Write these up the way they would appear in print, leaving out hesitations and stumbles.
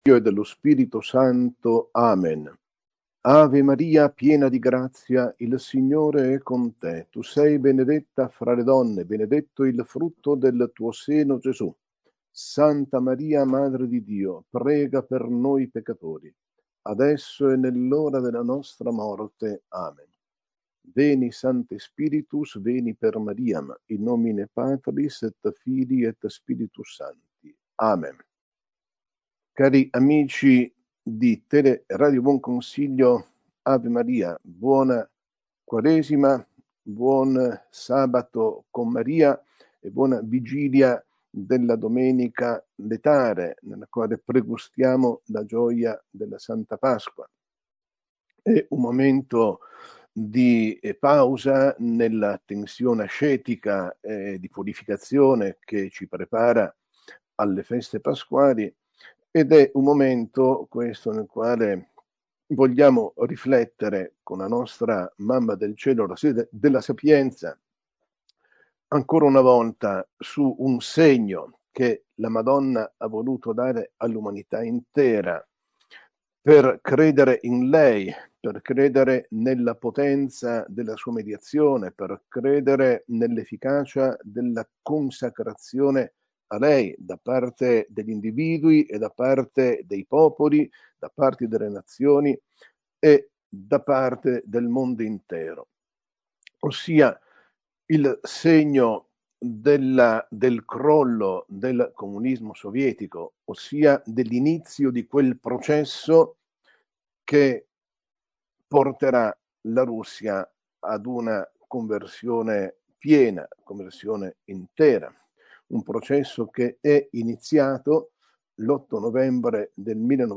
Figlio e dello Spirito Santo. Amen. Ave Maria, piena di grazia, il Signore è con te. Tu sei benedetta fra le donne, benedetto il frutto del tuo seno, Gesù. Santa Maria, Madre di Dio, prega per noi peccatori, adesso e nell'ora della nostra morte. Amen. Veni Sancte Spiritus, veni per Mariam, in nomine Patris et Filii et Spiritus Sancti. Amen. Cari amici di Tele Radio Buon Consiglio, Ave Maria, buona Quaresima, buon sabato con Maria e buona vigilia della Domenica Letare, nella quale pregustiamo la gioia della Santa Pasqua. È un momento di pausa nella tensione ascetica e di purificazione che ci prepara alle feste pasquali, ed è un momento questo nel quale vogliamo riflettere con la nostra Mamma del Cielo, la sede della sapienza, ancora una volta su un segno che la Madonna ha voluto dare all'umanità intera per credere in lei, per credere nella potenza della sua mediazione, per credere nell'efficacia della consacrazione a lei da parte degli individui e da parte dei popoli, da parte delle nazioni e da parte del mondo intero. Ossia il segno del crollo del comunismo sovietico, ossia dell'inizio di quel processo che porterà la Russia ad una conversione piena, conversione intera. Un processo che è iniziato l'8 novembre del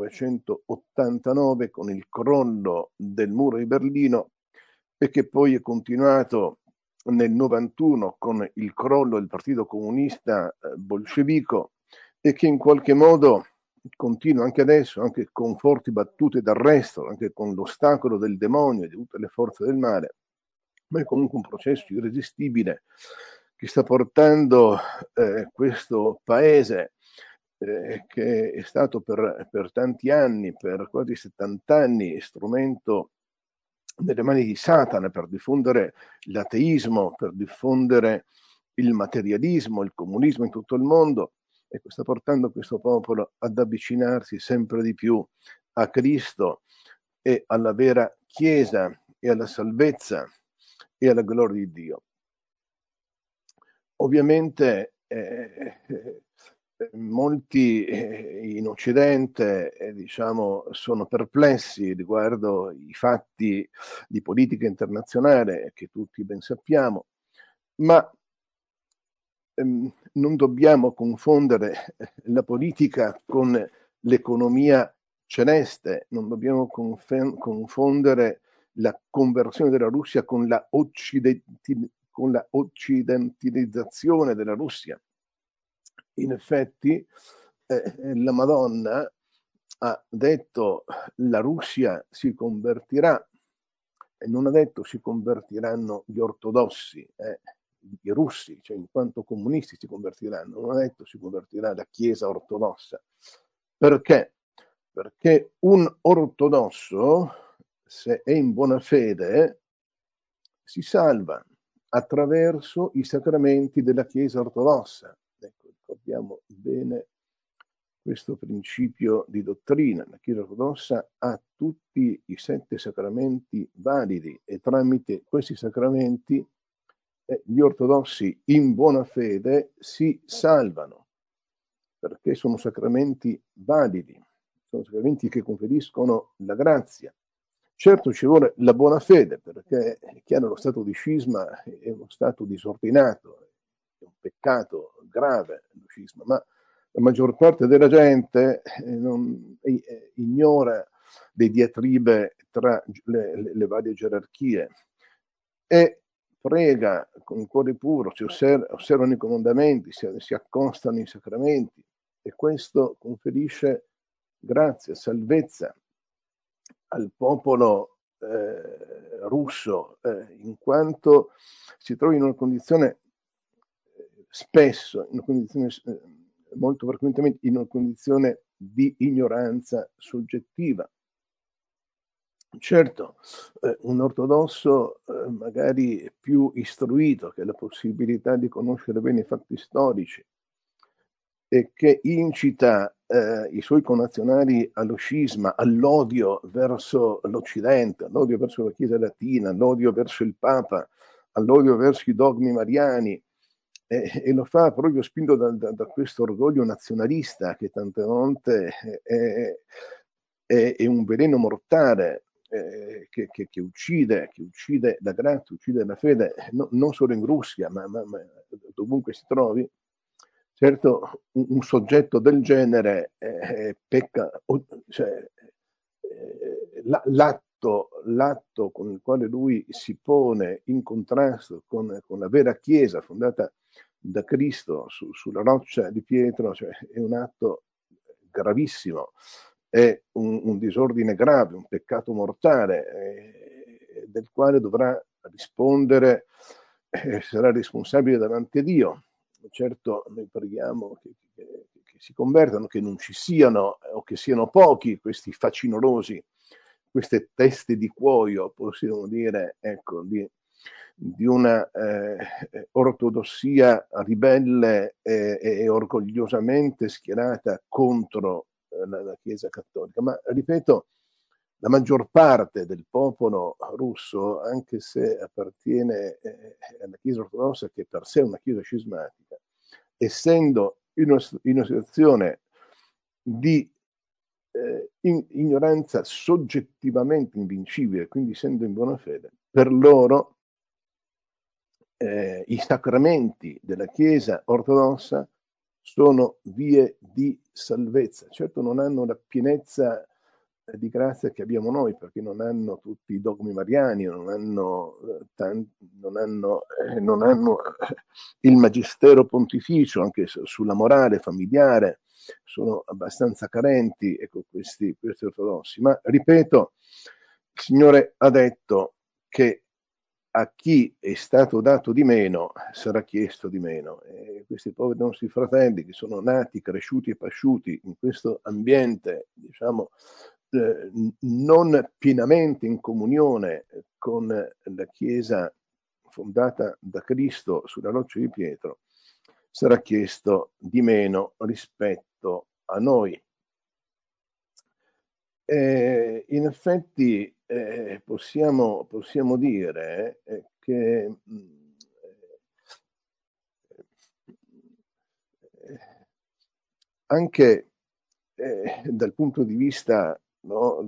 1989 con il crollo del muro di Berlino e che poi è continuato nel 91 con il crollo del Partito Comunista bolscevico e che in qualche modo continua anche adesso, anche con forti battute d'arresto, anche con l'ostacolo del demonio e di tutte le forze del male, ma è comunque un processo irresistibile che sta portando questo paese che è stato per tanti anni, per quasi 70 anni, strumento nelle mani di Satana per diffondere l'ateismo, per diffondere il materialismo, il comunismo in tutto il mondo, e sta portando questo popolo ad avvicinarsi sempre di più a Cristo e alla vera Chiesa e alla salvezza e alla gloria di Dio. Ovviamente molti in Occidente diciamo, sono perplessi riguardo i fatti di politica internazionale che tutti ben sappiamo, ma non dobbiamo confondere la politica con l'economia celeste, non dobbiamo confondere la conversione della Russia con la occidentalizzazione della Russia. In effetti la Madonna ha detto la Russia si convertirà, e non ha detto si convertiranno gli ortodossi, i russi, cioè in quanto comunisti si convertiranno, non ha detto si convertirà la Chiesa ortodossa. Perché? Perché un ortodosso, se è in buona fede, si salva attraverso i sacramenti della Chiesa ortodossa. Ecco, ricordiamo bene questo principio di dottrina. La Chiesa ortodossa ha tutti i 7 sacramenti validi e tramite questi sacramenti gli ortodossi in buona fede si salvano, perché sono sacramenti validi, sono sacramenti che conferiscono la grazia. Certo ci vuole la buona fede, perché è chiaro lo stato di scisma è uno stato disordinato, è un peccato grave lo scisma, ma la maggior parte della gente ignora le diatribe tra le varie gerarchie e prega con il cuore puro, si osservano i comandamenti, si accostano i sacramenti, e questo conferisce grazia, salvezza al popolo russo, in quanto si trova in una condizione spesso, in una condizione molto frequentemente in una condizione di ignoranza soggettiva. Certo, un ortodosso magari più istruito, che ha la possibilità di conoscere bene i fatti storici e che incita i suoi connazionali allo scisma, all'odio verso l'Occidente, all'odio verso la Chiesa latina, all'odio verso il Papa, all'odio verso i dogmi mariani, e lo fa proprio spinto da questo orgoglio nazionalista che tante volte è un veleno mortale che uccide la grazia, uccide la fede, non solo in Russia, ma dovunque si trovi. Certo, un soggetto del genere pecca, cioè, l'atto con il quale lui si pone in contrasto con la vera Chiesa fondata da Cristo sulla roccia di Pietro, cioè, è un atto gravissimo, è un disordine grave, un peccato mortale, del quale dovrà rispondere, sarà responsabile davanti a Dio. Certo, noi preghiamo che si convertano, che non ci siano o che siano pochi questi facinorosi, queste teste di cuoio, possiamo dire, ecco, di una ortodossia ribelle e orgogliosamente schierata contro la Chiesa cattolica. Ma ripeto, la maggior parte del popolo russo, anche se appartiene alla Chiesa ortodossa, che per sé è una Chiesa scismatica, essendo in una situazione di ignoranza soggettivamente invincibile, quindi essendo in buona fede, per loro i sacramenti della Chiesa ortodossa sono vie di salvezza. Certo non hanno la pienezza di grazia che abbiamo noi, perché non hanno tutti i dogmi mariani, non hanno il magistero pontificio anche sulla morale familiare, sono abbastanza carenti, ecco, questi ortodossi. Ma ripeto, il Signore ha detto che a chi è stato dato di meno sarà chiesto di meno. E questi poveri nostri fratelli che sono nati, cresciuti e pasciuti in questo ambiente, diciamo, non pienamente in comunione con la Chiesa fondata da Cristo sulla roccia di Pietro, sarà chiesto di meno rispetto a noi. In effetti possiamo dire che anche dal punto di vista, no,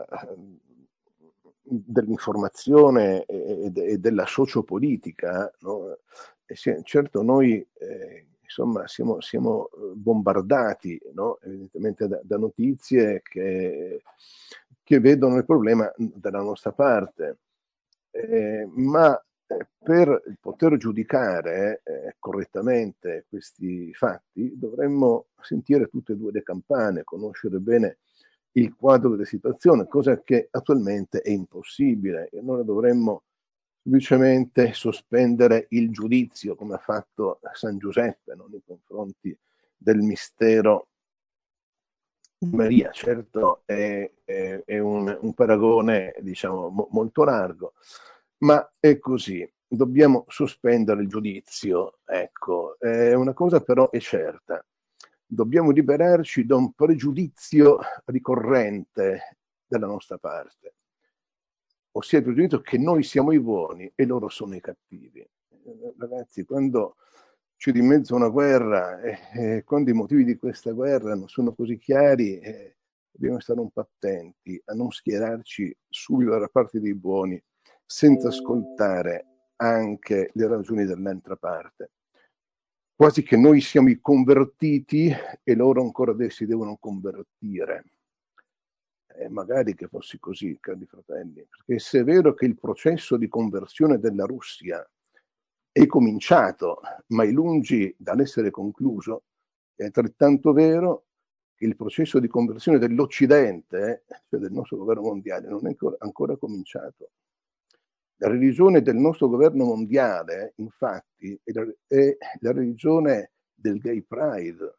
dell'informazione e della sociopolitica, no? Certo noi insomma siamo bombardati, no? Evidentemente da notizie che vedono il problema dalla nostra parte, ma per poter giudicare correttamente questi fatti dovremmo sentire tutte e due le campane, conoscere bene il quadro della situazione, cosa che attualmente è impossibile, e allora dovremmo semplicemente sospendere il giudizio, come ha fatto San Giuseppe, no? Nei confronti del mistero di Maria. Certo è un paragone, diciamo, molto largo, ma è così. Dobbiamo sospendere il giudizio, ecco. Una cosa però è certa: dobbiamo liberarci da un pregiudizio ricorrente dalla nostra parte, ossia il pregiudizio che noi siamo i buoni e loro sono i cattivi. Ragazzi, quando c'è di mezzo una guerra e quando i motivi di questa guerra non sono così chiari, dobbiamo stare un po' attenti a non schierarci subito dalla parte dei buoni senza ascoltare anche le ragioni dell'altra parte. Quasi che noi siamo i convertiti e loro ancora adesso si devono convertire. Magari che fossi così, cari fratelli, perché se è vero che il processo di conversione della Russia è cominciato, ma è lungi dall'essere concluso, è altrettanto vero che il processo di conversione dell'Occidente, cioè del nostro governo mondiale, non è ancora cominciato. La religione del nostro governo mondiale, infatti, è la religione del gay pride,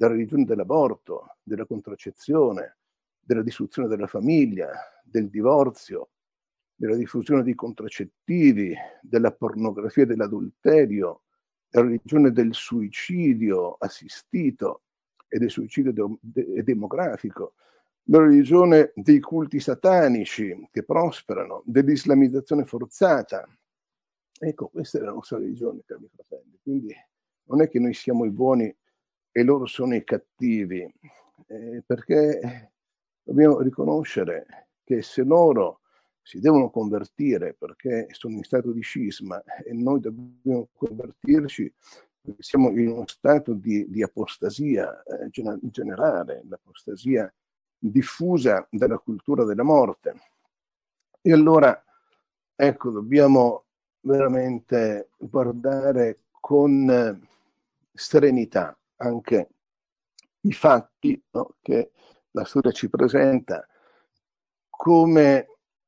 della religione dell'aborto, della contraccezione, della distruzione della famiglia, del divorzio, della diffusione di contraccettivi, della pornografia e dell'adulterio, la religione del suicidio assistito e del suicidio demografico, la religione dei culti satanici che prosperano, dell'islamizzazione forzata. Ecco, questa è la nostra religione, cari fratelli. Quindi non è che noi siamo i buoni e loro sono i cattivi, perché dobbiamo riconoscere che se loro si devono convertire perché sono in stato di scisma e noi dobbiamo convertirci perché siamo in uno stato di apostasia generale, l'apostasia diffusa dalla cultura della morte. E allora, ecco, dobbiamo veramente guardare con serenità anche i fatti, no, che la storia ci presenta come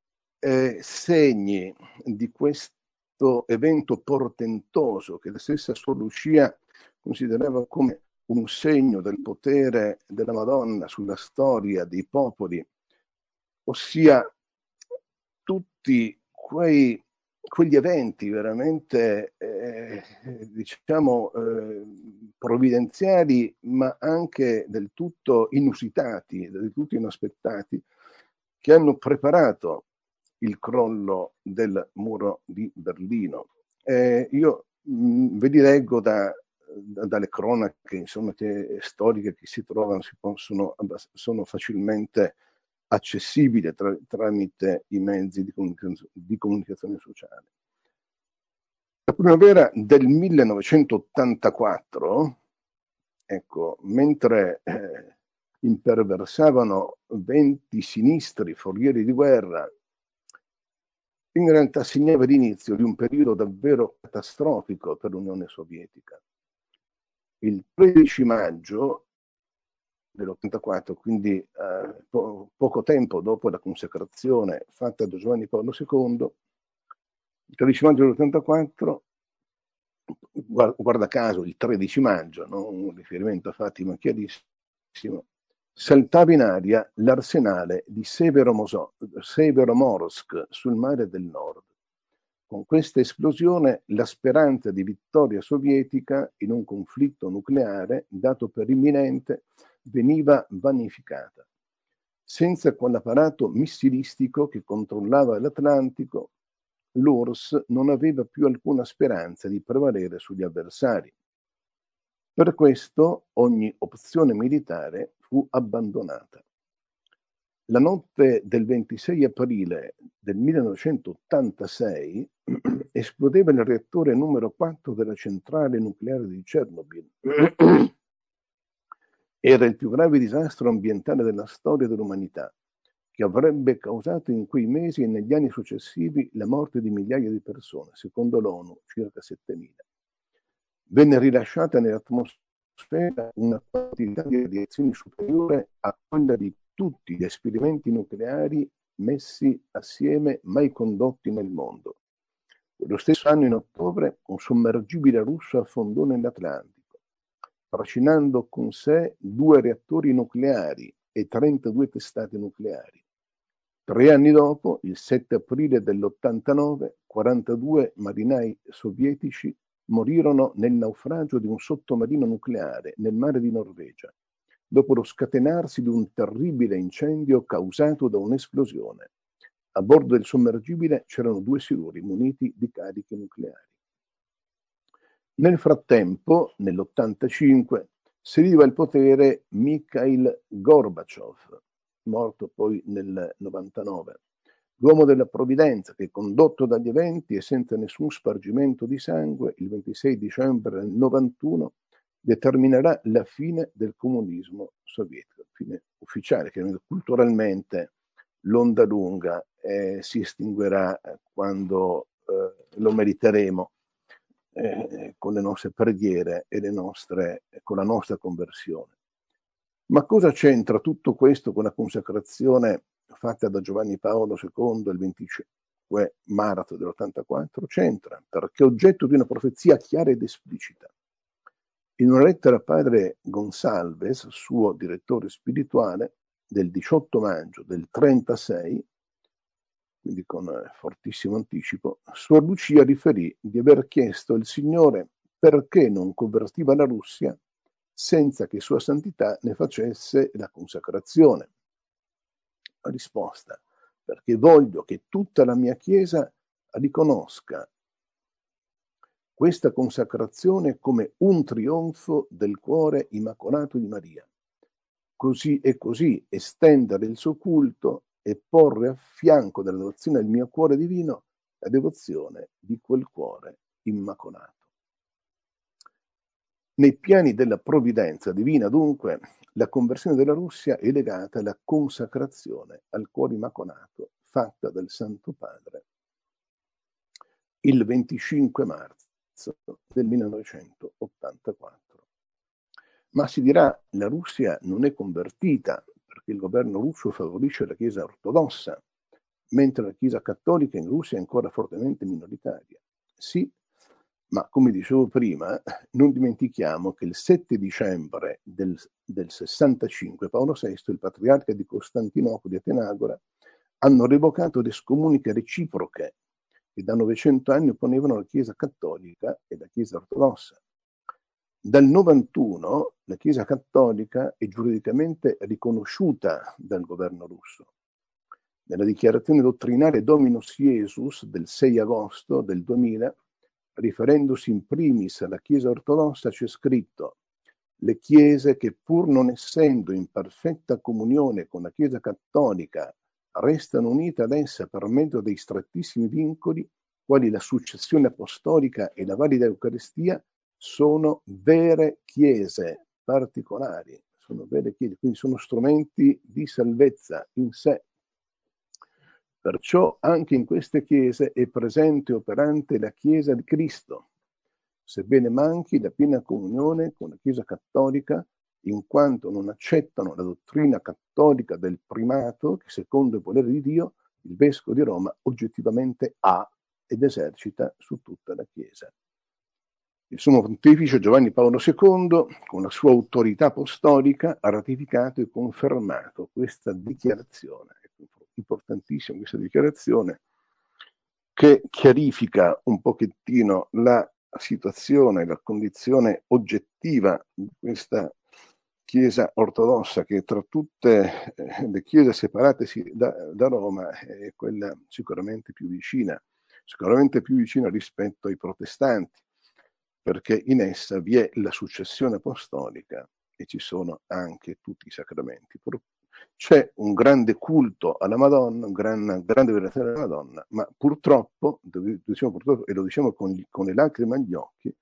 segni di questo evento portentoso che la stessa Suor Lucia considerava come un segno del potere della Madonna sulla storia dei popoli, ossia tutti quegli eventi veramente diciamo provvidenziali, ma anche del tutto inusitati, del tutto inaspettati, che hanno preparato il crollo del muro di Berlino. Io ve li leggo dalle cronache, insomma, storiche che si trovano, sono facilmente accessibili tramite i mezzi di comunicazione sociale. La primavera del 1984, ecco, mentre imperversavano venti sinistri, forieri di guerra, in realtà segnava l'inizio di un periodo davvero catastrofico per l'Unione Sovietica. Il 13 maggio dell'84, quindi poco tempo dopo la consacrazione fatta da Giovanni Paolo II, il 13 maggio dell'84, guarda caso il 13 maggio, no? Un riferimento a Fatima chiarissimo, saltava in aria l'arsenale di Severomorsk sul mare del nord. Con questa esplosione la speranza di vittoria sovietica in un conflitto nucleare, dato per imminente, veniva vanificata. Senza quell'apparato missilistico che controllava l'Atlantico, l'URSS non aveva più alcuna speranza di prevalere sugli avversari. Per questo ogni opzione militare fu abbandonata. La notte del 26 aprile del 1986 esplodeva il reattore numero 4 della centrale nucleare di Chernobyl. Era il più grave disastro ambientale della storia dell'umanità, che avrebbe causato in quei mesi e negli anni successivi la morte di migliaia di persone, secondo l'ONU circa 7.000. Venne rilasciata nell'atmosfera una quantità di radiazioni superiore a quella di tutti gli esperimenti nucleari messi assieme mai condotti nel mondo. Quello stesso anno, in ottobre, un sommergibile russo affondò nell'Atlantico, trascinando con sé 2 reattori nucleari e 32 testate nucleari. 3 anni dopo, il 7 aprile dell'89, 42 marinai sovietici morirono nel naufragio di un sottomarino nucleare nel mare di Norvegia, dopo lo scatenarsi di un terribile incendio causato da un'esplosione. A bordo del sommergibile c'erano 2 siluri muniti di cariche nucleari. Nel frattempo, nell'85, saliva al potere Mikhail Gorbaciov, morto poi nel 99, l'uomo della provvidenza che, condotto dagli eventi e senza nessun spargimento di sangue, il 26 dicembre del 91 determinerà la fine del comunismo sovietico, fine ufficiale, che culturalmente l'onda lunga si estinguerà quando lo meriteremo con le nostre preghiere e con la nostra conversione. Ma cosa c'entra tutto questo con la consacrazione fatta da Giovanni Paolo II il 25 marzo dell'84? C'entra, perché è oggetto di una profezia chiara ed esplicita. In una lettera a padre Gonsalves, suo direttore spirituale, del 18 maggio del 36, quindi con fortissimo anticipo, Suor Lucia riferì di aver chiesto al Signore perché non convertiva la Russia senza che Sua Santità ne facesse la consacrazione. La risposta: perché voglio che tutta la mia Chiesa riconosca questa consacrazione come un trionfo del cuore immacolato di Maria. Così e così estendere il suo culto e porre a fianco della devozione del mio cuore divino la devozione di quel cuore immacolato. Nei piani della provvidenza divina, dunque, la conversione della Russia è legata alla consacrazione al cuore immacolato fatta dal Santo Padre il 25 marzo del 1984. Ma si dirà, la Russia non è convertita perché il governo russo favorisce la Chiesa ortodossa, mentre la Chiesa cattolica in Russia è ancora fortemente minoritaria. Sì, ma come dicevo prima, non dimentichiamo che il 7 dicembre del 65 Paolo VI, il patriarca di Costantinopoli e Atenagora, hanno revocato le scomuniche reciproche che da 900 anni opponevano la Chiesa cattolica e la Chiesa ortodossa. Dal 91 la Chiesa cattolica è giuridicamente riconosciuta dal governo russo. Nella dichiarazione dottrinaria Dominus Iesus del 6 agosto del 2000, riferendosi in primis alla Chiesa ortodossa, c'è scritto: le chiese che pur non essendo in perfetta comunione con la Chiesa cattolica restano unite ad essa per mezzo dei strettissimi vincoli, quali la successione apostolica e la valida Eucaristia, sono vere chiese particolari, sono vere chiese, quindi sono strumenti di salvezza in sé. Perciò anche in queste chiese è presente e operante la Chiesa di Cristo, sebbene manchi la piena comunione con la Chiesa cattolica, in quanto non accettano la dottrina cattolica del primato che, secondo il volere di Dio, il Vescovo di Roma oggettivamente ha ed esercita su tutta la Chiesa. Il Sommo Pontefice Giovanni Paolo II, con la sua autorità apostolica, ha ratificato e confermato questa dichiarazione. È importantissima questa dichiarazione, che chiarifica un pochettino la situazione, la condizione oggettiva di questa Chiesa ortodossa, che tra tutte le chiese separate da Roma è quella sicuramente più vicina rispetto ai protestanti, perché in essa vi è la successione apostolica e ci sono anche tutti i sacramenti. C'è un grande culto alla Madonna, una grande venerazione alla Madonna, ma purtroppo, e lo diciamo con le lacrime agli occhi,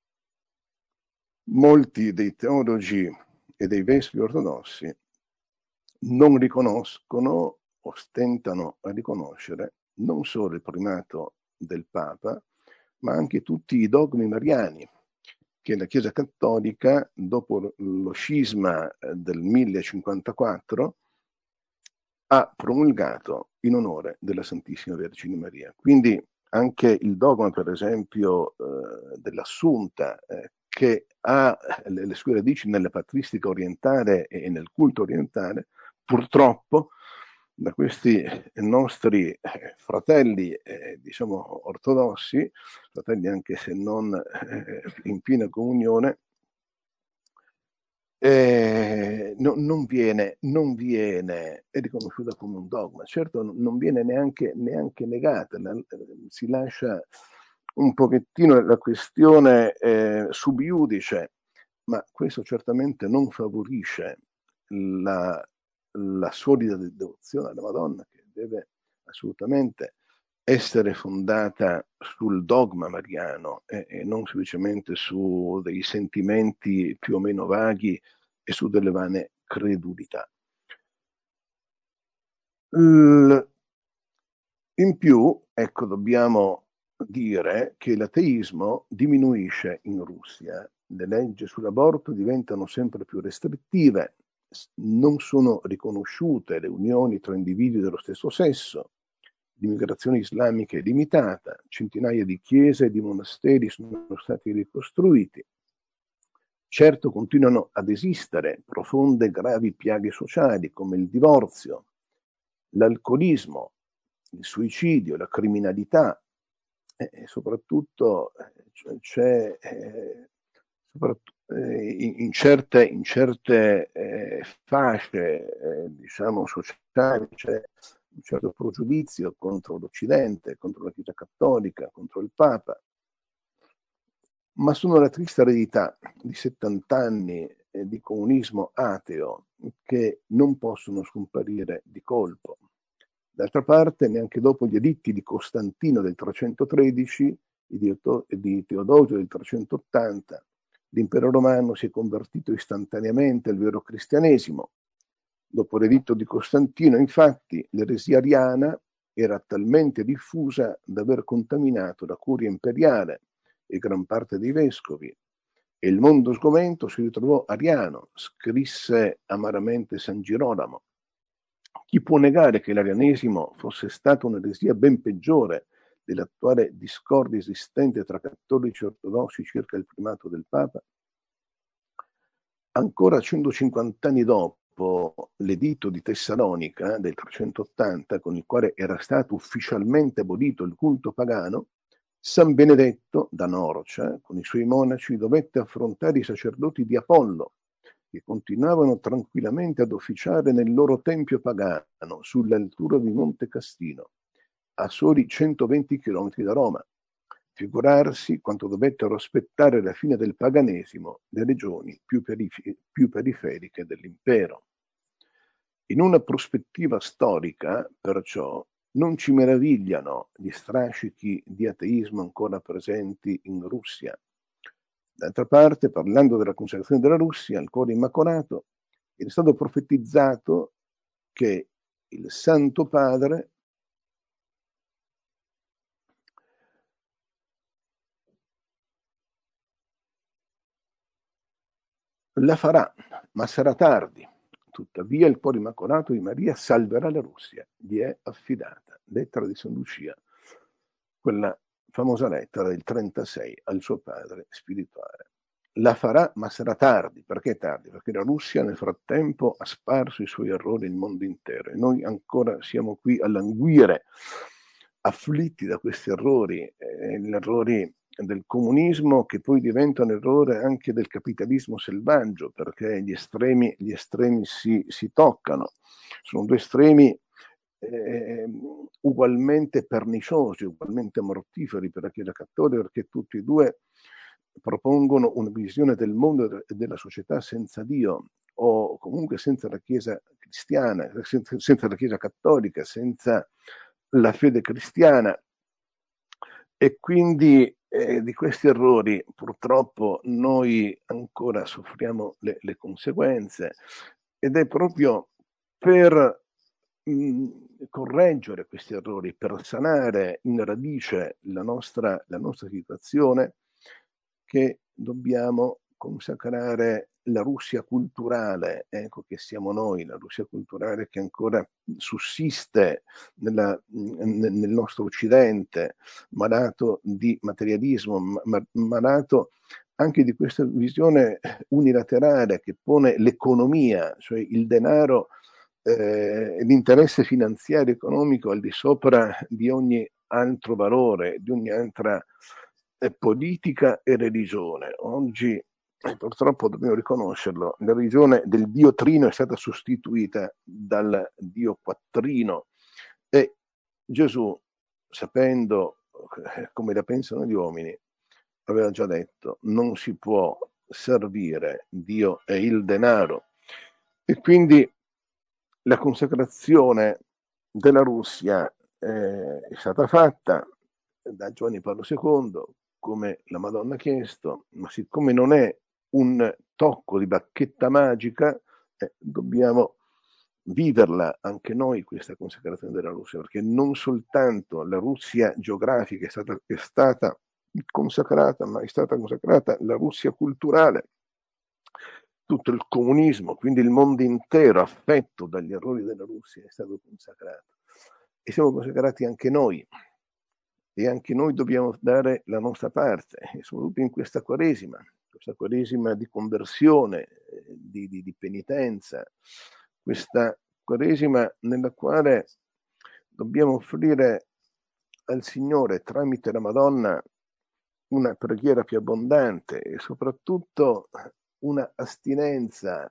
molti dei teologi e dei vescovi ortodossi non riconoscono, ostentano a riconoscere, non solo il primato del Papa, ma anche tutti i dogmi mariani che la Chiesa Cattolica, dopo lo scisma del 1054, ha promulgato in onore della Santissima Vergine Maria. Quindi anche il dogma, per esempio, dell'Assunta, che ha le sue radici nella patristica orientale e nel culto orientale, purtroppo da questi nostri fratelli, diciamo ortodossi, fratelli anche se non in piena comunione, non viene è riconosciuta come un dogma. Certo, non viene neanche negata, si lascia un pochettino la questione sub iudice, ma questo certamente non favorisce la solida devozione alla Madonna, che deve assolutamente essere fondata sul dogma mariano e non semplicemente su dei sentimenti più o meno vaghi e su delle vane credulità. In più, ecco, dobbiamo dire che l'ateismo diminuisce in Russia, le leggi sull'aborto diventano sempre più restrittive, non sono riconosciute le unioni tra individui dello stesso sesso, l'immigrazione islamica è limitata, centinaia di chiese e di monasteri sono stati ricostruiti, Certo continuano ad esistere profonde e gravi piaghe sociali come il divorzio, l'alcolismo, il suicidio, la criminalità e soprattutto c'è in certe fasce diciamo sociali c'è un certo pregiudizio contro l'Occidente, contro la Chiesa Cattolica, contro il Papa, ma sono la triste eredità di 70 anni di comunismo ateo che non possono scomparire di colpo. D'altra parte, neanche dopo gli editti di Costantino del 313 e di Teodosio del 380, l'impero romano si è convertito istantaneamente al vero cristianesimo. Dopo l'editto di Costantino, infatti, l'eresia ariana era talmente diffusa da aver contaminato la curia imperiale e gran parte dei vescovi, e il mondo sgomento si ritrovò ariano, scrisse amaramente San Girolamo. Chi può negare che l'arianesimo fosse stata un'eresia ben peggiore dell'attuale discordia esistente tra cattolici e ortodossi circa il primato del Papa? Ancora 150 anni dopo l'editto di Tessalonica del 380, con il quale era stato ufficialmente abolito il culto pagano, San Benedetto da Norcia, con i suoi monaci, dovette affrontare i sacerdoti di Apollo, che continuavano tranquillamente ad officiare nel loro tempio pagano sull'altura di Monte Castino, a soli 120 km da Roma. Figurarsi quanto dovettero aspettare la fine del paganesimo le regioni più periferiche dell'impero. In una prospettiva storica, perciò, non ci meravigliano gli strascichi di ateismo ancora presenti in Russia. D'altra parte, parlando della consacrazione della Russia al cuore immacolato, è stato profetizzato che il Santo Padre la farà, ma sarà tardi. Tuttavia il cuore immacolato di Maria salverà la Russia, gli è affidata. Lettera di San Lucia, quella famosa lettera del 36 al suo padre spirituale. La farà, ma sarà tardi. Perché tardi? Perché la Russia nel frattempo ha sparso i suoi errori nel mondo intero e noi ancora siamo qui a languire, afflitti da questi errori, gli errori del comunismo che poi diventa un errore anche del capitalismo selvaggio, perché gli estremi si toccano. Sono due estremi ugualmente perniciosi, ugualmente mortiferi per la Chiesa Cattolica, perché tutti e due propongono una visione del mondo e della società senza Dio, o comunque senza la Chiesa cristiana, senza la Chiesa cattolica, senza la fede cristiana. E quindi di questi errori purtroppo noi ancora soffriamo le conseguenze, ed è proprio per correggere questi errori, per sanare in radice la nostra situazione, che dobbiamo consacrare la Russia culturale, ecco che siamo noi, la Russia culturale che ancora sussiste nel nostro Occidente, malato di materialismo, malato anche di questa visione unilaterale che pone l'economia, cioè il denaro, l'interesse finanziario economico al di sopra di ogni altro valore, di ogni altra politica e religione. Oggi purtroppo dobbiamo riconoscerlo, la religione del dio Trino è stata sostituita dal dio Quattrino, e Gesù, sapendo come la pensano gli uomini, aveva già detto: non si può servire Dio e il denaro. E quindi la consacrazione della Russia è stata fatta da Giovanni Paolo II, come la Madonna ha chiesto, ma siccome non è un tocco di bacchetta magica, dobbiamo viverla anche noi questa consacrazione della Russia, perché non soltanto la Russia geografica è stata consacrata, ma è stata consacrata la Russia culturale, tutto il comunismo, quindi il mondo intero affetto dagli errori della Russia è stato consacrato, e siamo consacrati anche noi, e anche noi dobbiamo dare la nostra parte, e soprattutto in questa Quaresima, questa Quaresima di conversione, di penitenza, questa Quaresima nella quale dobbiamo offrire al Signore tramite la Madonna una preghiera più abbondante e soprattutto una astinenza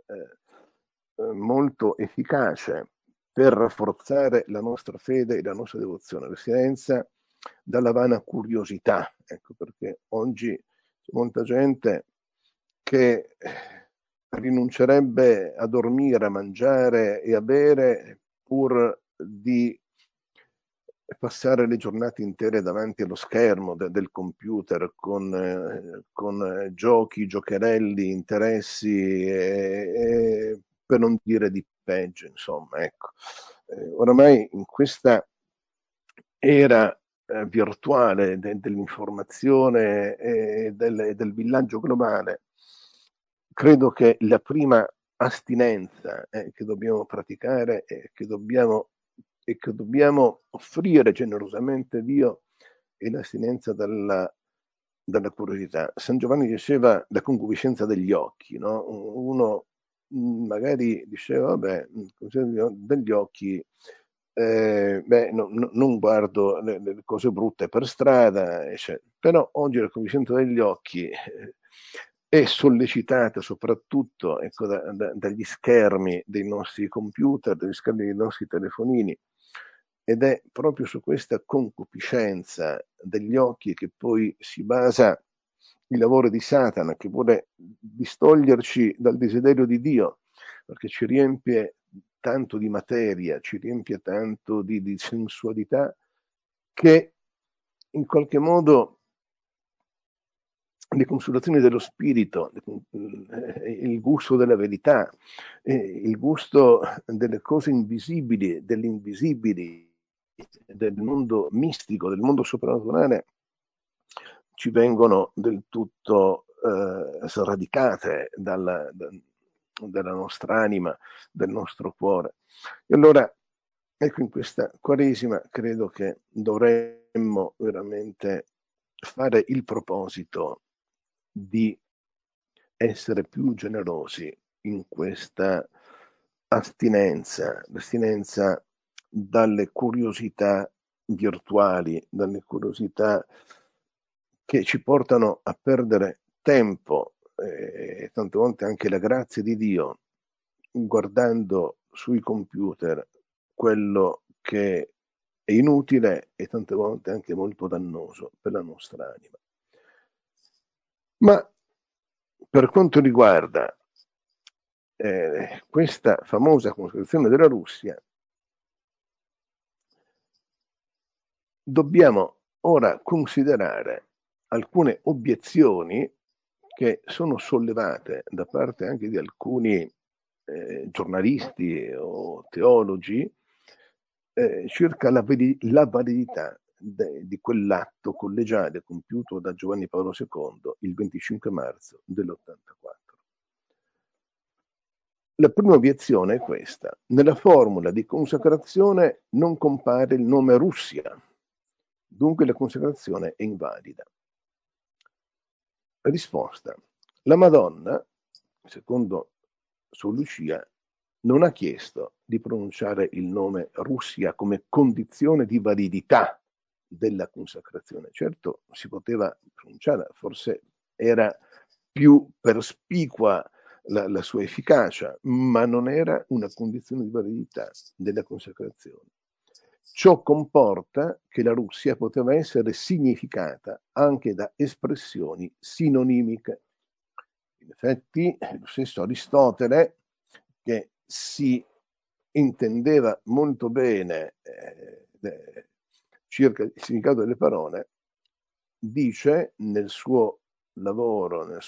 molto efficace per rafforzare la nostra fede e la nostra devozione, l'astinenza dalla vana curiosità. Ecco perché oggi c'è molta gente che rinuncerebbe a dormire, a mangiare e a bere pur di passare le giornate intere davanti allo schermo del computer con giochi, giocherelli, interessi e per non dire di peggio, insomma, ecco. Oramai in questa era virtuale dell'informazione e del villaggio globale, credo che la prima astinenza che dobbiamo praticare e che dobbiamo offrire generosamente a Dio è l'astinenza dalla curiosità. San Giovanni diceva la concupiscenza degli occhi, no? Uno magari diceva, vabbè, degli occhi, non guardo le cose brutte per strada, eccetera. Però oggi la concupiscenza degli occhi è sollecitata soprattutto, ecco, dagli schermi dei nostri computer, dagli schermi dei nostri telefonini, ed è proprio su questa concupiscenza degli occhi che poi si basa il lavoro di Satana, che vuole distoglierci dal desiderio di Dio, perché ci riempie tanto di materia, ci riempie tanto di sensualità, che in qualche modo le consolazioni dello spirito, il gusto della verità, il gusto delle cose invisibili, delle invisibili, del mondo mistico, del mondo soprannaturale, ci vengono del tutto sradicate dalla nostra anima, del nostro cuore. E allora, ecco, in questa Quaresima credo che dovremmo veramente fare il proposito di essere più generosi in questa astinenza, l'astinenza dalle curiosità virtuali, dalle curiosità che ci portano a perdere tempo e tante volte anche la grazia di Dio guardando sui computer quello che è inutile e tante volte anche molto dannoso per la nostra anima. Ma per quanto riguarda questa famosa consacrazione della Russia, dobbiamo ora considerare alcune obiezioni che sono sollevate da parte anche di alcuni giornalisti o teologi circa la validità di quell'atto collegiale compiuto da Giovanni Paolo II il 25 marzo dell'84. La prima obiezione è questa: nella formula di consacrazione non compare il nome Russia, dunque la consacrazione è invalida. Risposta: la Madonna, secondo Sor Lucia, non ha chiesto di pronunciare il nome Russia come condizione di validità della consacrazione. Certo, si poteva pronunciare, forse era più perspicua la sua efficacia, ma non era una condizione di validità della consacrazione. Ciò comporta che la Russia poteva essere significata anche da espressioni sinonimiche. In effetti, lo stesso Aristotele, che si intendeva molto bene circa il significato delle parole, dice nel suo lavoro, nel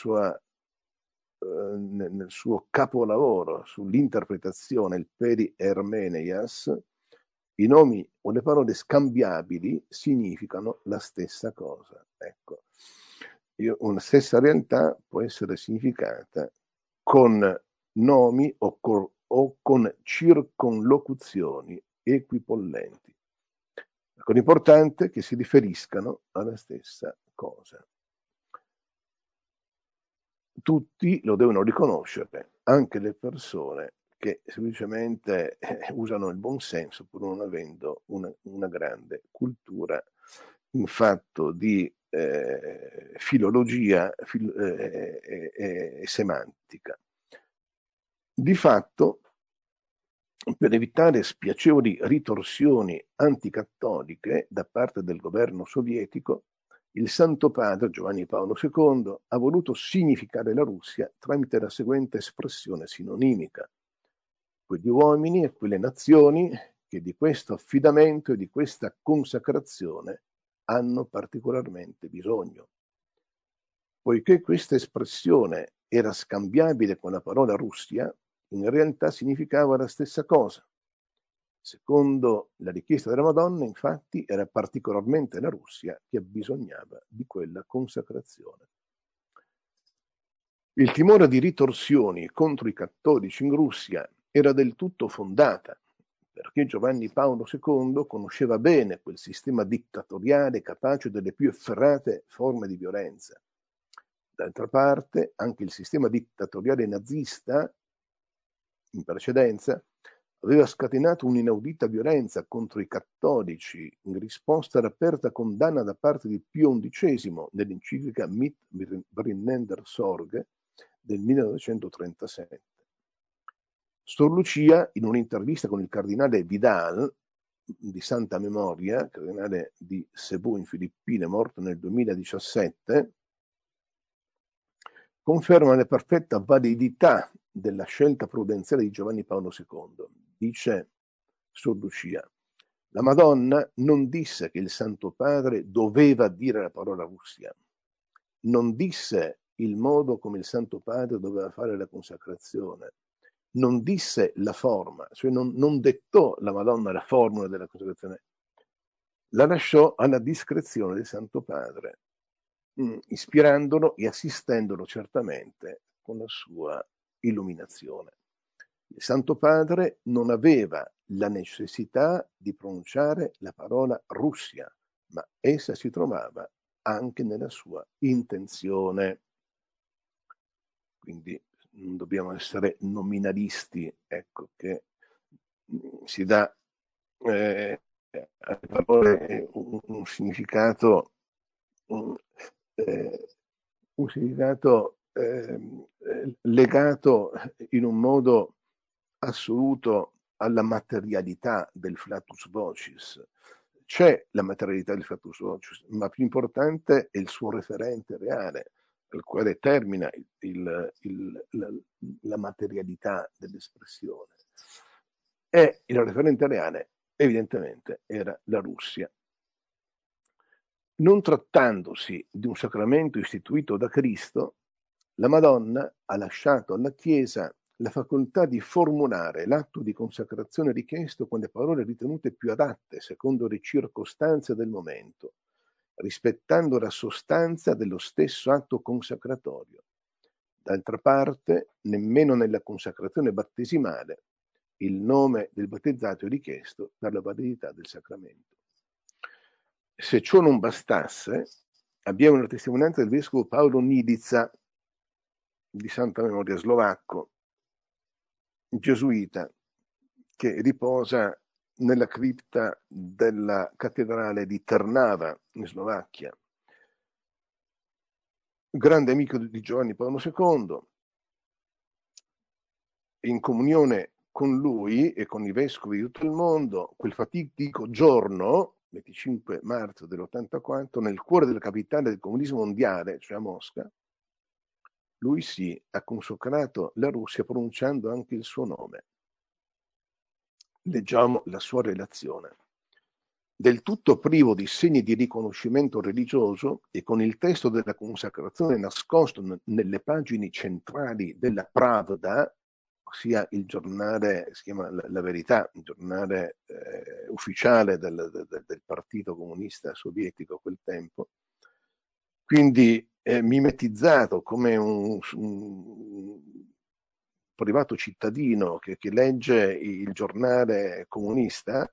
suo capolavoro sull'interpretazione, il Peri Hermeneias, i nomi o le parole scambiabili significano la stessa cosa. Ecco, una stessa realtà può essere significata con nomi o con circonlocuzioni equipollenti. L'importante è che si riferiscano alla stessa cosa. tutti lo devono riconoscere, anche le persone che semplicemente usano il buon senso pur non avendo una grande cultura in fatto di filologia e semantica. Di fatto, per evitare spiacevoli ritorsioni anticattoliche da parte del governo sovietico, il Santo Padre Giovanni Paolo II ha voluto significare la Russia tramite la seguente espressione sinonimica: quegli uomini e quelle nazioni che di questo affidamento e di questa consacrazione hanno particolarmente bisogno. Poiché questa espressione era scambiabile con la parola Russia, in realtà significava la stessa cosa. Secondo la richiesta della Madonna, infatti, era particolarmente la Russia che abbisognava di quella consacrazione. Il timore di ritorsioni contro i cattolici in Russia era del tutto fondata, perché Giovanni Paolo II conosceva bene quel sistema dittatoriale capace delle più efferate forme di violenza. D'altra parte, anche il sistema dittatoriale nazista, in precedenza, aveva scatenato un'inaudita violenza contro i cattolici in risposta all'aperta condanna da parte di Pio XI nell'enciclica Mit brinnender Sorge del 1937. Sor Lucia, in un'intervista con il cardinale Vidal, di santa memoria, cardinale di Cebu in Filippine, morto nel 2017, conferma la perfetta validità della scelta prudenziale di Giovanni Paolo II. Dice Sor Lucia: la Madonna non disse che il Santo Padre doveva dire la parola Russia, non disse il modo come il Santo Padre doveva fare la consacrazione, non disse la forma, cioè non dettò la Madonna la formula della consacrazione, la lasciò alla discrezione del Santo Padre, ispirandolo e assistendolo certamente con la sua illuminazione. Il Santo Padre non aveva la necessità di pronunciare la parola Russia, ma essa si trovava anche nella sua intenzione. Quindi non dobbiamo essere nominalisti, ecco, che si dà alle parole un significato legato in un modo assoluto alla materialità del flatus vocis. C'è la materialità del flatus vocis, ma più importante è il suo referente reale, al quale termina la materialità dell'espressione. E il referente reale, evidentemente, era la Russia. Non trattandosi di un sacramento istituito da Cristo, la Madonna ha lasciato alla Chiesa la facoltà di formulare l'atto di consacrazione richiesto con le parole ritenute più adatte secondo le circostanze del momento, rispettando la sostanza dello stesso atto consacratorio. D'altra parte, nemmeno nella consacrazione battesimale il nome del battezzato è richiesto per la validità del sacramento. Se ciò non bastasse, abbiamo la testimonianza del vescovo Paolo Nidica, di santa memoria, slovacco, gesuita, che riposa nella cripta della cattedrale di Trnava, in Slovacchia. Grande amico di Giovanni Paolo II, in comunione con lui e con i vescovi di tutto il mondo, quel fatidico giorno, 25 marzo dell'84, nel cuore della capitale del comunismo mondiale, cioè a Mosca, lui si ha consacrato la Russia pronunciando anche il suo nome. Leggiamo la sua relazione. Del tutto privo di segni di riconoscimento religioso e con il testo della consacrazione nascosto nelle pagine centrali della Pravda, ossia il giornale, si chiama La Verità, il giornale ufficiale del Partito Comunista Sovietico a quel tempo, quindi mimetizzato come un privato cittadino che legge il giornale comunista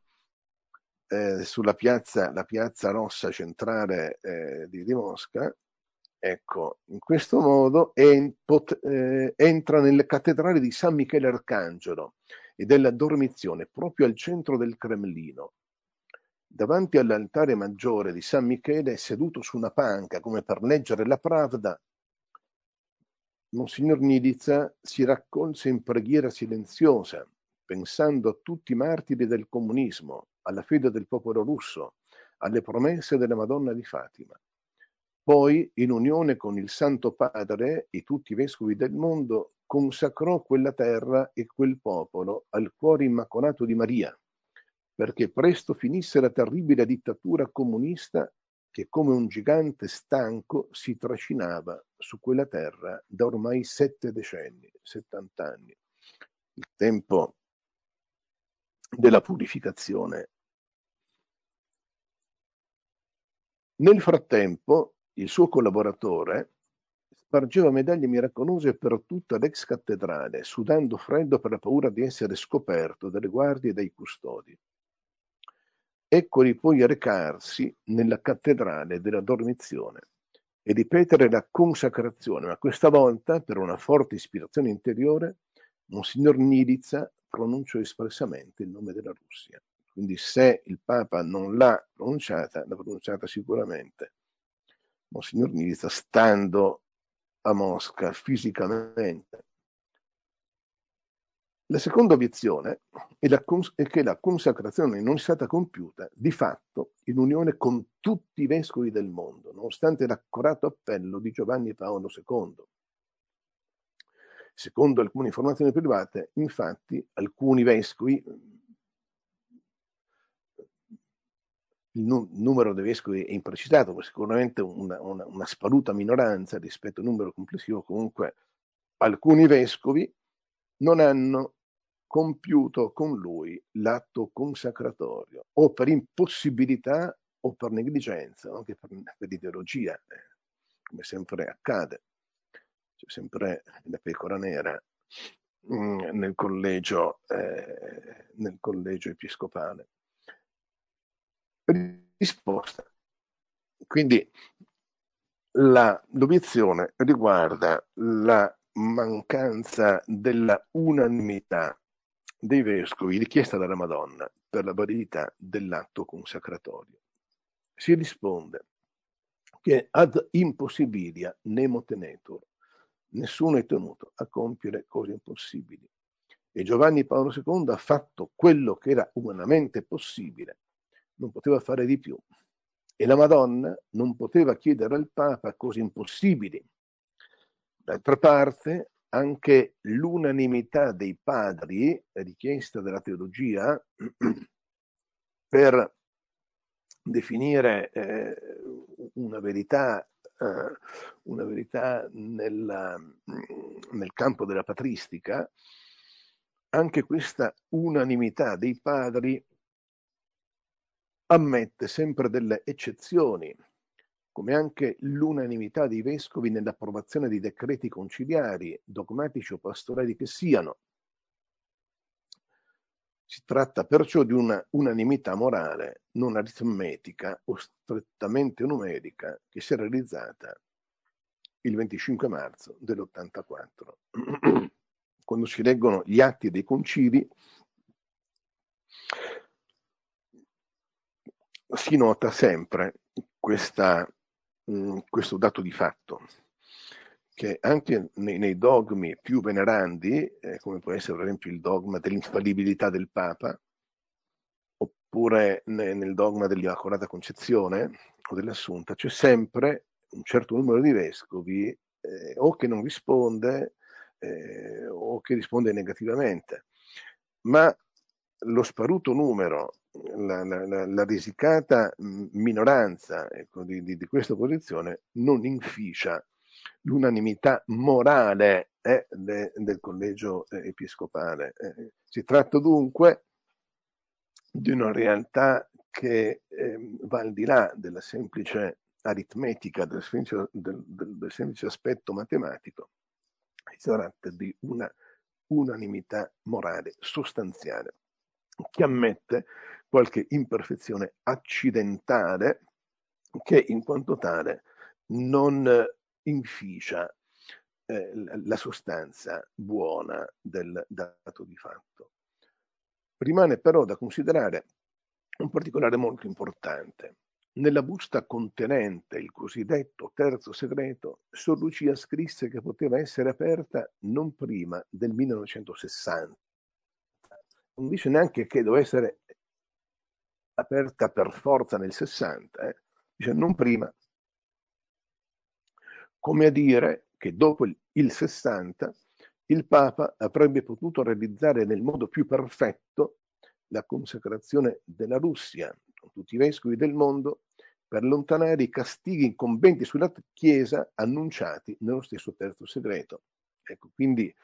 sulla la piazza rossa centrale di Mosca, Ecco, in questo modo entra nelle cattedrali di San Michele Arcangelo e della Dormizione, proprio al centro del Cremlino. Davanti all'altare maggiore di San Michele, seduto su una panca come per leggere la Pravda, Monsignor Niditza si raccolse in preghiera silenziosa, pensando a tutti i martiri del comunismo, alla fede del popolo russo, alle promesse della Madonna di Fatima. Poi, in unione con il Santo Padre e tutti i vescovi del mondo, consacrò quella terra e quel popolo al cuore immacolato di Maria, perché presto finisse la terribile dittatura comunista che come un gigante stanco si trascinava su quella terra da ormai 7 decenni, 70 anni, il tempo della purificazione. Nel frattempo, il suo collaboratore spargeva medaglie miracolose per tutta l'ex cattedrale, sudando freddo per la paura di essere scoperto dalle guardie e dai custodi. Eccoli poi recarsi nella cattedrale della Dormizione e ripetere la consacrazione, ma questa volta, per una forte ispirazione interiore, Monsignor Niditza pronunciò espressamente il nome della Russia. Quindi se il Papa non l'ha pronunciata sicuramente Monsignor Niditza, stando a Mosca fisicamente. La seconda obiezione è che la consacrazione non è stata compiuta di fatto in unione con tutti i vescovi del mondo, nonostante l'accorato appello di Giovanni Paolo II. Secondo alcune informazioni private, infatti, alcuni vescovi, il numero dei vescovi è imprecisato, ma sicuramente una sparuta minoranza rispetto al numero complessivo, comunque alcuni vescovi non hanno compiuto con lui l'atto consacratorio, o per impossibilità o per negligenza, o anche per ideologia, come sempre accade. C'è sempre la pecora nera nel collegio episcopale. Risposta. Quindi l'obiezione riguarda la mancanza della unanimità dei vescovi richiesta dalla Madonna per la validità dell'atto consacratorio. Si risponde che ad impossibilia nemo tenetur, nessuno è tenuto a compiere cose impossibili. E Giovanni Paolo II ha fatto quello che era umanamente possibile, non poteva fare di più. E la Madonna non poteva chiedere al Papa cose impossibili. D'altra parte, anche l'unanimità dei padri, richiesta dalla teologia, per definire una verità nel campo della patristica, anche questa unanimità dei padri ammette sempre delle eccezioni, come anche l'unanimità dei vescovi nell'approvazione di decreti conciliari, dogmatici o pastorali che siano. Si tratta perciò di una unanimità morale, non aritmetica o strettamente numerica, che si è realizzata il 25 marzo dell'84. Quando si leggono gli atti dei concili, si nota sempre questo dato di fatto, che anche nei dogmi più venerandi, come può essere per esempio il dogma dell'infallibilità del Papa, oppure nel dogma dell'Immacolata Concezione o dell'Assunta, c'è sempre un certo numero di vescovi o che non risponde o che risponde negativamente. Ma lo sparuto numero, la risicata minoranza di questa posizione non inficia l'unanimità morale del collegio episcopale. Si tratta dunque di una realtà che va al di là della semplice aritmetica, del semplice aspetto matematico. Si tratta di una unanimità morale sostanziale che ammette qualche imperfezione accidentale che in quanto tale non inficia la sostanza buona del dato di fatto. Rimane però da considerare un particolare molto importante. Nella busta contenente il cosiddetto terzo segreto, Sor Lucia scrisse che poteva essere aperta non prima del 1960. Non dice neanche che doveva essere aperta per forza nel 60, dice non prima, come a dire che dopo il 60 il Papa avrebbe potuto realizzare nel modo più perfetto la consacrazione della Russia con tutti i vescovi del mondo per allontanare i castighi incombenti sulla Chiesa annunciati nello stesso terzo segreto. Ecco, quindi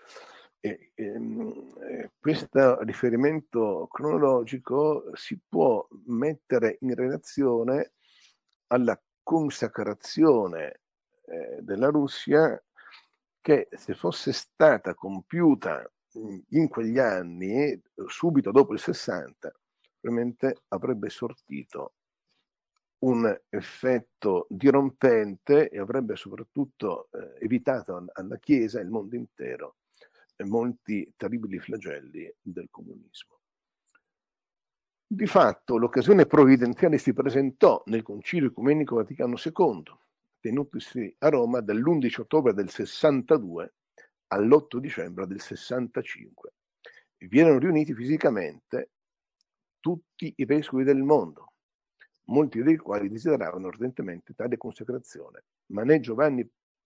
questo riferimento cronologico si può mettere in relazione alla consacrazione della Russia che, se fosse stata compiuta in quegli anni, subito dopo il 60, probabilmente avrebbe sortito un effetto dirompente e avrebbe soprattutto evitato alla Chiesa e al mondo intero molti terribili flagelli del comunismo. Di fatto l'occasione provvidenziale si presentò nel Concilio Ecumenico Vaticano II, tenutosi a Roma dall'11 ottobre del 62 all'8 dicembre del 65. Vi erano riuniti fisicamente tutti i vescovi del mondo, molti dei quali desideravano ardentemente tale consacrazione, ma né Giovanni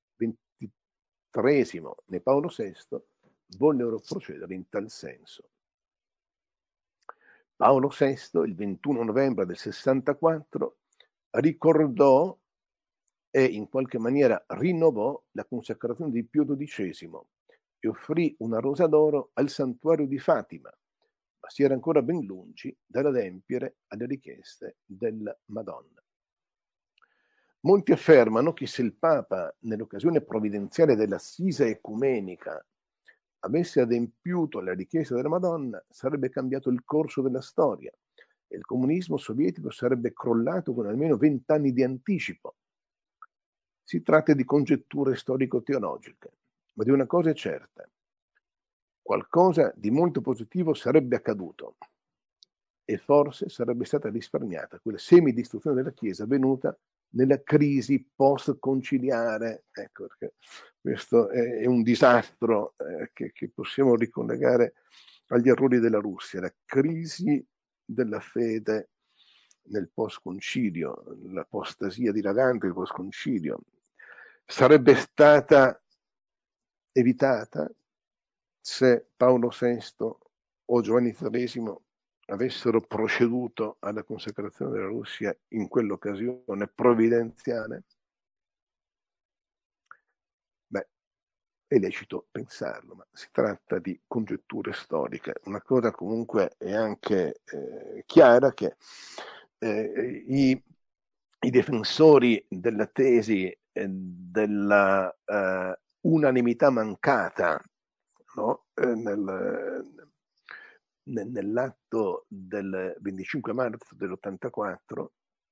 XXIII né Paolo VI vollero procedere in tal senso. Paolo VI, il 21 novembre del 64, ricordò e in qualche maniera rinnovò la consacrazione di Pio XII e offrì una rosa d'oro al santuario di Fatima, ma si era ancora ben lungi dall'adempiere alle richieste della Madonna. Molti affermano che se il Papa, nell'occasione provvidenziale dell'assise ecumenica, avesse adempiuto alla richiesta della Madonna, sarebbe cambiato il corso della storia e il comunismo sovietico sarebbe crollato con almeno 20 anni di anticipo. Si tratta di congetture storico-teologiche, ma di una cosa è certa: qualcosa di molto positivo sarebbe accaduto e forse sarebbe stata risparmiata quella semidistruzione della Chiesa avvenuta nella crisi post-conciliare. Ecco, perché questo è un disastro che possiamo ricollegare agli errori della Russia, la crisi della fede nel post-concilio, l'apostasia dilagante del post-concilio. Sarebbe stata evitata se Paolo VI o Giovanni XIII avessero proceduto alla consacrazione della Russia in quell'occasione provvidenziale? Beh, è lecito pensarlo, ma si tratta di congetture storiche. Una cosa comunque è anche chiara, che i difensori della tesi della unanimità mancata, no? Nell'atto del 25 marzo dell'84,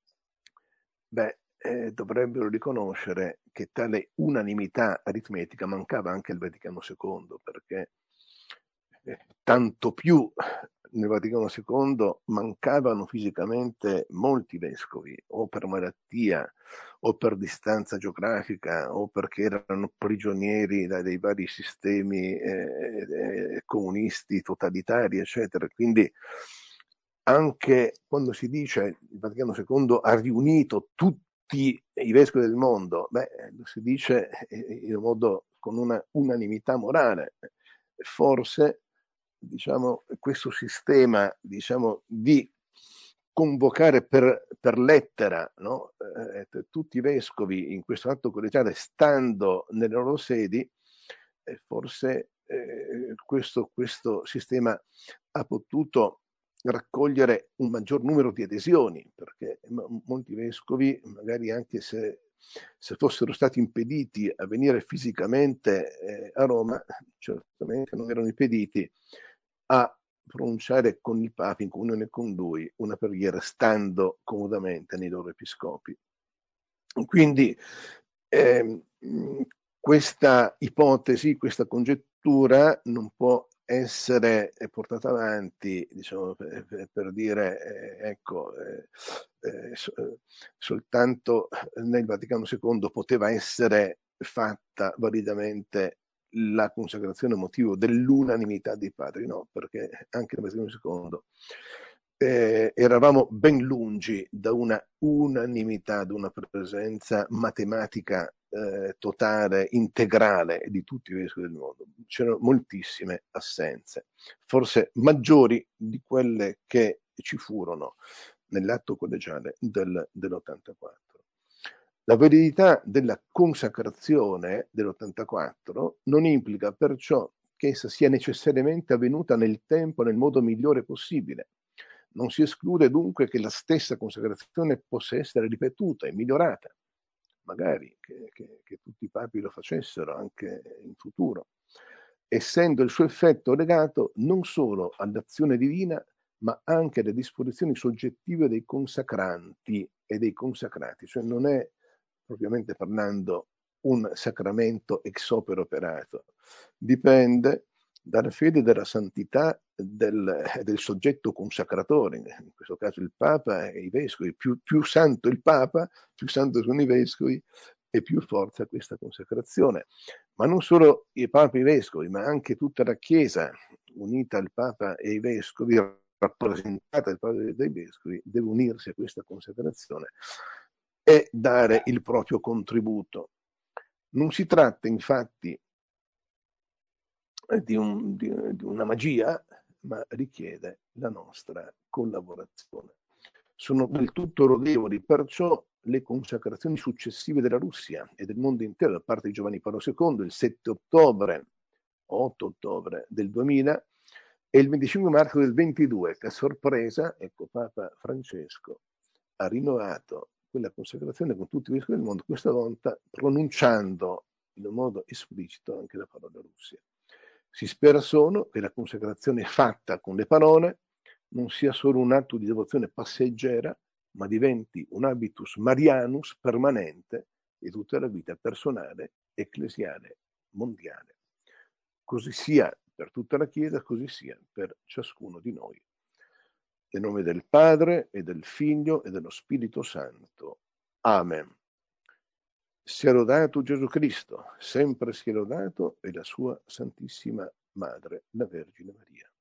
dovrebbero riconoscere che tale unanimità aritmetica mancava anche al Vaticano II, perché tanto più nel Vaticano II mancavano fisicamente molti vescovi, o per malattia, o per distanza geografica, o perché erano prigionieri dei vari sistemi comunisti, totalitari, eccetera. Quindi anche quando si dice il Vaticano II ha riunito tutti i vescovi del mondo, lo si dice in un modo con una unanimità morale. Forse, diciamo, questo sistema, diciamo, di convocare per lettera, no? Tutti i vescovi in questo atto collegiale stando nelle loro sedi, forse questo sistema ha potuto raccogliere un maggior numero di adesioni, perché molti vescovi, magari anche se fossero stati impediti a venire fisicamente a Roma, certamente non erano impediti a pronunciare con il Papa in comunione con lui una preghiera stando comodamente nei loro episcopi. Quindi Questa ipotesi, questa congettura non può essere portata avanti, diciamo, per dire, ecco, soltanto nel Vaticano II poteva essere fatta validamente la consacrazione a motivo dell'unanimità dei padri, no, perché anche nel Vaticano II eravamo ben lungi da una unanimità, da una presenza matematica totale, integrale di tutti i vescovi del mondo. C'erano moltissime assenze, forse maggiori di quelle che ci furono nell'atto collegiale dell'84. La validità della consacrazione dell'84 non implica perciò che essa sia necessariamente avvenuta nel tempo nel modo migliore possibile. Non si esclude dunque che la stessa consacrazione possa essere ripetuta e migliorata, magari che tutti i papi lo facessero anche in futuro, essendo il suo effetto legato non solo all'azione divina, ma anche alle disposizioni soggettive dei consacranti e dei consacrati, cioè non è propriamente parlando un sacramento ex opere operato, dipende dalla fede e dalla santità del soggetto consacratore, in questo caso il Papa e i Vescovi. Più santo il Papa, più santo sono i Vescovi e più forza questa consacrazione. Ma non solo i Papi e i Vescovi, ma anche tutta la Chiesa, unita al Papa e ai Vescovi, rappresentata dal Papa e dai Vescovi, deve unirsi a questa consacrazione e dare il proprio contributo. Non si tratta infatti di una magia, ma richiede la nostra collaborazione. Sono del tutto lodevoli perciò le consacrazioni successive della Russia e del mondo intero da parte di Giovanni Paolo II il 7 ottobre, 8 ottobre del 2000 e il 25 marzo del 22, che a sorpresa, ecco, Papa Francesco ha rinnovato quella consacrazione con tutti i vescovi del mondo, questa volta pronunciando in un modo esplicito anche la parola Russia. Si spera solo che la consacrazione fatta con le parole non sia solo un atto di devozione passeggera, ma diventi un habitus marianus permanente di tutta la vita personale, ecclesiale, mondiale. Così sia per tutta la Chiesa, così sia per ciascuno di noi. Nel nome del Padre e del Figlio e dello Spirito Santo. Amen. Sia lodato Gesù Cristo, sempre sia lodato e la sua Santissima Madre, la Vergine Maria.